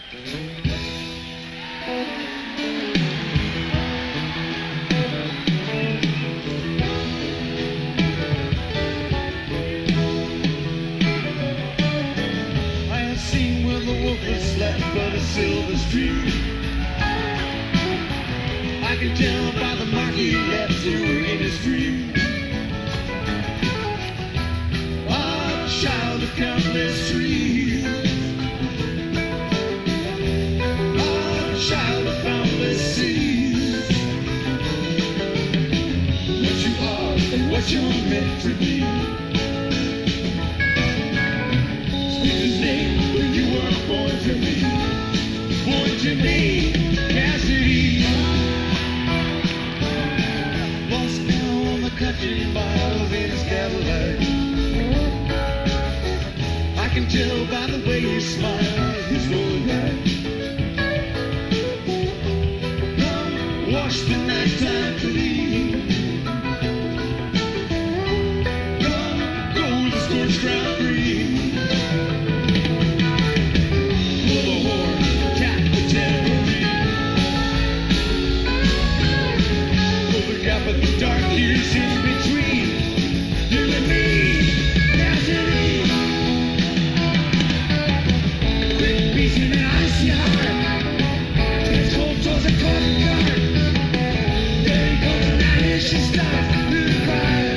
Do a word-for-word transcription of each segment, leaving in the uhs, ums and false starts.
But a silver stream. I can tell by the mark he left to in his dream. A child of countless trees. A child of boundless seas. What you are and what you're meant to be. Speak his name when you were born to me. Born to me, Cassidy. Lost now on the country miles in his Cadillac. I can tell by the way he smiles, he's rolling back. Come, wash the nighttime clean. Come, go the scorched ground green. But the dark years in between you and me, Cassidy. Quick beating an icy heart, it's cold towards a cold guard. There he goes and now here she stops to cry.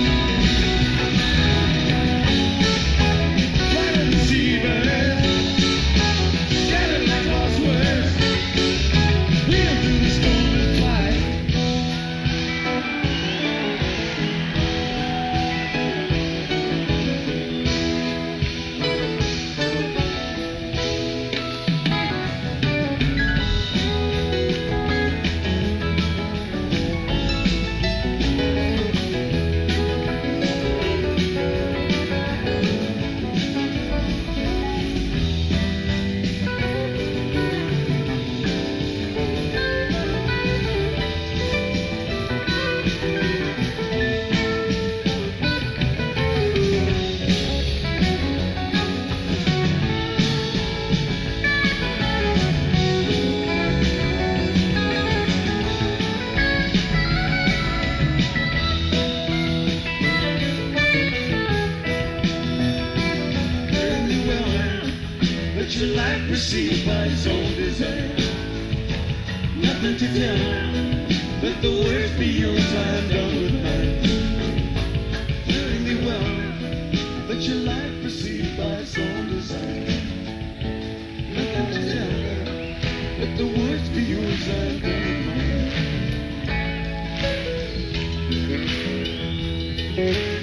Fly to the seabird, scattered like lost words. We'll do the storm and fly. Your life received by its own design. Nothing to tell, let the words be yours, I'm done with mine. Feeling me well, let your life received by its own design. Nothing to tell, let the words be yours, I'm done with mine.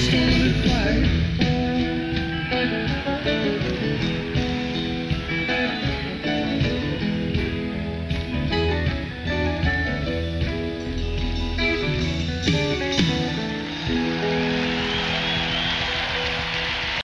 storm and fight.